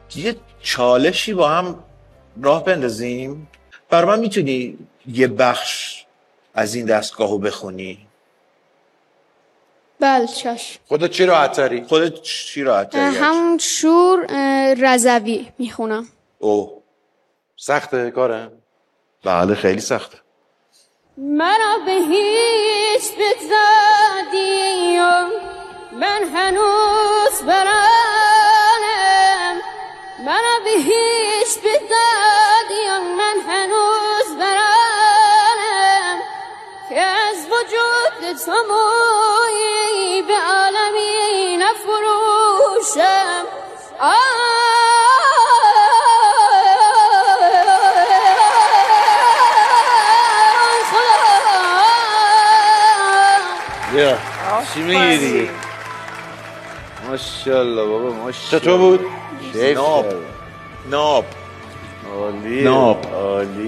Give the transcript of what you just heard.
یه چالشی با هم راه بندازیم. بر من میتونی یه بخش از این دستگاهو بخونی؟ بله چشم. خودت چی راحت تری؟ خودت چی راحت تری؟ همون شور رضوی میخونم. اوه سخته کاره؟ بله خیلی سخته. مرا به هیچ بزدیم، من هنوز برانم. مرا به هیچ بزدیم، من هنوز برانم. که از وجود تو مویی به عالمی نفروشم. بیا چی میگی دیگه؟ ماشاءالله بابا ماشاءالله. چطور بود؟ ناب عالی. عالی.